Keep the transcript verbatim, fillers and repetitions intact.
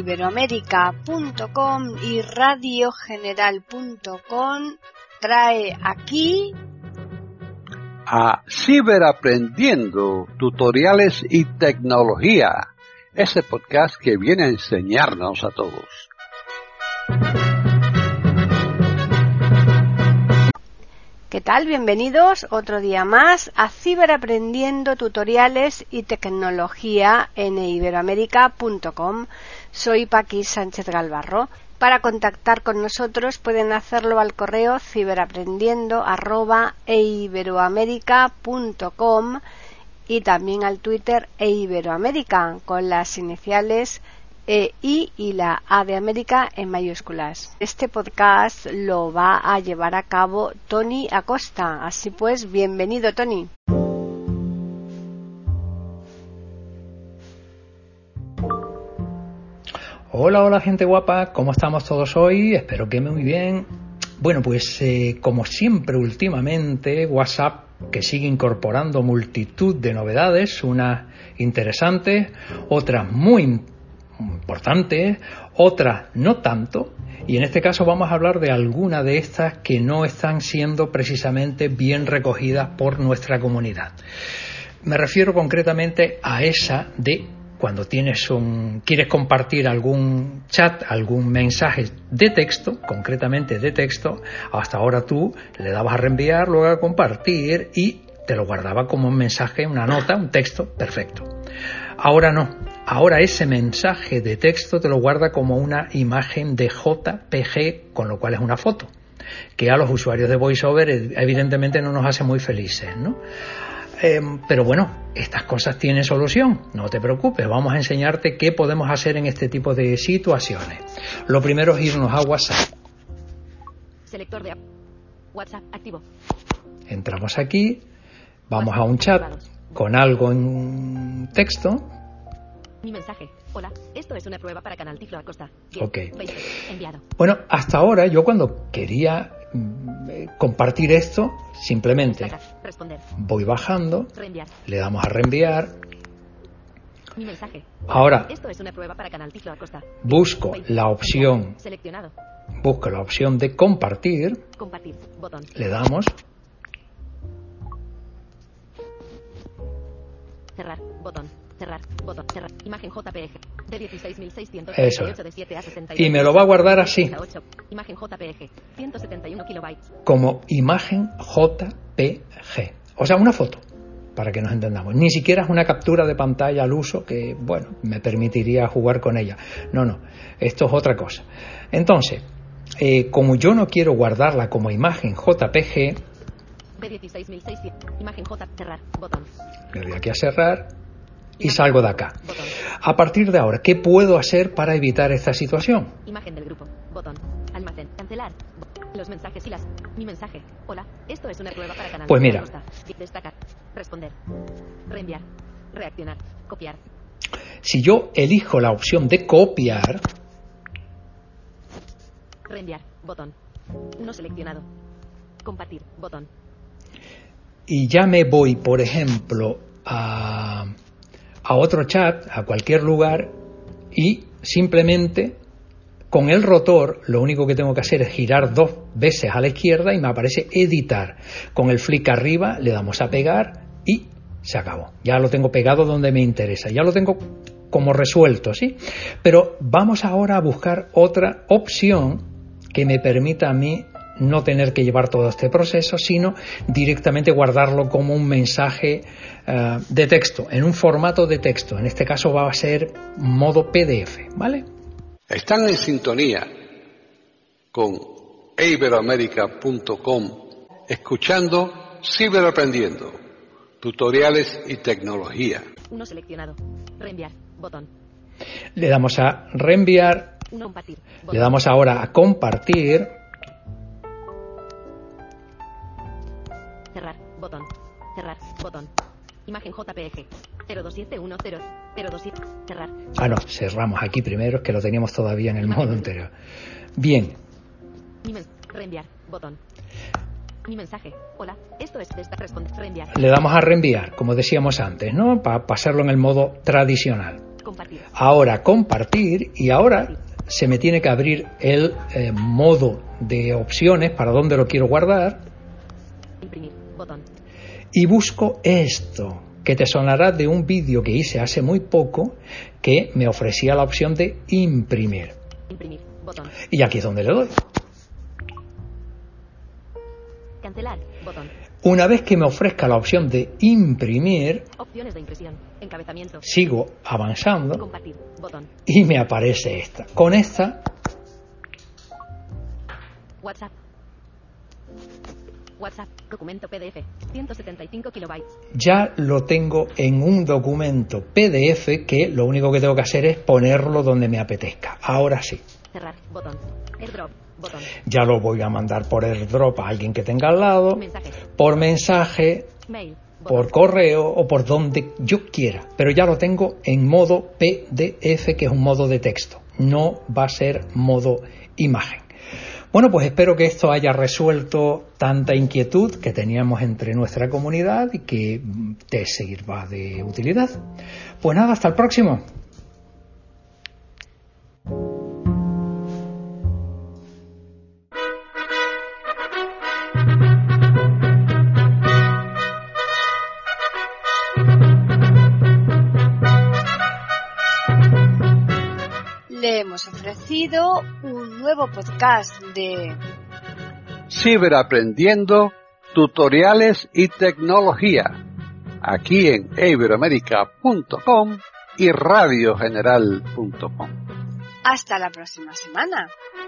iberoamérica punto com y radio general punto com trae aquí a Ciberaprendiendo, tutoriales y tecnología, ese podcast que viene a enseñarnos a todos. ¿Qué tal? Bienvenidos otro día más a Ciberaprendiendo, tutoriales y tecnología en iberoamérica punto com. Soy Paqui Sánchez Galvarro. Para contactar con nosotros pueden hacerlo al correo ciberaprendiendo arroba iberoamérica punto com y también al Twitter eiberoamérica con las iniciales E I y la A de América en mayúsculas. Este podcast lo va a llevar a cabo Tony Acosta. Así pues, bienvenido, Tony. Hola, hola gente guapa, ¿cómo estamos todos hoy? Espero que muy bien. Bueno, pues eh, como siempre últimamente, WhatsApp que sigue incorporando multitud de novedades, unas interesantes, otras muy importantes, otras no tanto, y en este caso vamos a hablar de alguna de estas que no están siendo precisamente bien recogidas por nuestra comunidad. Me refiero concretamente a esa de cuando tienes un, quieres compartir algún chat, algún mensaje de texto, concretamente de texto, hasta ahora tú le dabas a reenviar, luego a compartir y te lo guardaba como un mensaje, una nota, un texto, perfecto. Ahora no, ahora ese mensaje de texto te lo guarda como una imagen de J P G, con lo cual es una foto, que a los usuarios de VoiceOver evidentemente no nos hace muy felices, ¿no? Eh, pero bueno, estas cosas tienen solución, no te preocupes, vamos a enseñarte qué podemos hacer en este tipo de situaciones. Lo primero es irnos a WhatsApp. Selector de WhatsApp activo. Entramos aquí, vamos a un chat con algo en texto. Mi mensaje. Hola, esto es una prueba para Canal Tiflo Acosta. Ok. Enviado. Bueno, hasta ahora yo cuando quería compartir esto, simplemente responder. Voy bajando, Reenviar. le damos a reenviar. Mi mensaje. Ahora esto es una prueba para Canal Tiflo Acosta. Busco la opción, seleccionado. Busco la opción de compartir. Compartir. Botón. Le damos. Cerrar. Botón. Cerrar. Botón. Cerrar. Imagen J P G. De dieciséis mil seiscientos Eso. de siete a sesenta y dos. Y me lo va a guardar así. Imagen J P G. ciento setenta y uno kilobytes. Como imagen J P G. O sea, una foto, para que nos entendamos. Ni siquiera es una captura de pantalla al uso que, bueno, me permitiría jugar con ella. No, no. Esto es otra cosa. Entonces, eh, como yo no quiero guardarla como imagen J P G, de dieciséis mil seiscientos. Imagen J. Cerrar. Botón. Le doy aquí a cerrar y salgo de acá. Botón. A partir de ahora, ¿qué puedo hacer para evitar esta situación? Imagen del grupo. Botón. Almacén. Cancelar. Los mensajes y las. Mi mensaje. Hola. Esto es una prueba para Canal. Pues mira. Destacar. Responder. Reenviar. Reaccionar. Copiar. Si yo elijo la opción de copiar. Reenviar. Botón. No seleccionado. Compartir. Botón. Y ya me voy, por ejemplo, a, a otro chat, a cualquier lugar, y simplemente con el rotor lo único que tengo que hacer es girar dos veces a la izquierda y me aparece editar. Con el flick arriba le damos a pegar y se acabó. Ya lo tengo pegado donde me interesa, ya lo tengo como resuelto, ¿sí? Pero vamos ahora a buscar otra opción que me permita a mí no tener que llevar todo este proceso, sino directamente guardarlo como un mensaje uh, de texto, en un formato de texto. En este caso va a ser modo P D F, ¿vale? Están en sintonía con iberoamérica punto com, escuchando Ciberaprendiendo, tutoriales y tecnología. Uno seleccionado. Reenviar. Botón. Le damos a reenviar. Uno compartir. Botón. Le damos ahora a compartir. Cerrar. Botón. Cerrar. Botón. Imagen J P G. cero dos siete uno cero cero dos siete. Cerrar. Ah, no, cerramos aquí primero, es que lo teníamos todavía en el Imagen. Modo anterior. Bien. Mi men- reenviar. Botón. Mi mensaje. Hola. Esto es esta responder. Reenviar. Le damos a reenviar, como decíamos antes, ¿no? Para pasarlo en el modo tradicional. Compartir. Ahora compartir y ahora se me tiene que abrir el eh, modo de opciones para dónde lo quiero guardar. Imprimir. Botón. Y busco esto, que te sonará de un vídeo que hice hace muy poco que me ofrecía la opción de imprimir. Imprimir. Botón. Y aquí es donde le doy. Cancelar. Botón. Una vez que me ofrezca la opción de imprimir, Opciones de impresión. Encabezamiento. sigo avanzando Compartir. Botón. y me aparece esta. Con esta WhatsApp. WhatsApp. Documento P D F. ciento setenta y cinco kilobytes. ya lo tengo en un documento P D F que lo único que tengo que hacer es ponerlo donde me apetezca. Ahora sí. Cerrar. Botón. AirDrop. Botón. Ya lo voy a mandar por AirDrop a alguien que tenga al lado, Mensaje. por mensaje, Mail. por Botón. correo o por donde yo quiera. Pero ya lo tengo en modo P D F, que es un modo de texto. No va a ser modo imagen. Bueno, pues espero que esto haya resuelto tanta inquietud que teníamos entre nuestra comunidad y que te sirva de utilidad. Pues nada, hasta el próximo. Le hemos ofrecido un nuevo podcast de Ciberaprendiendo, tutoriales y tecnología, aquí en iberoamerica punto com y radio general punto com. Hasta la próxima semana.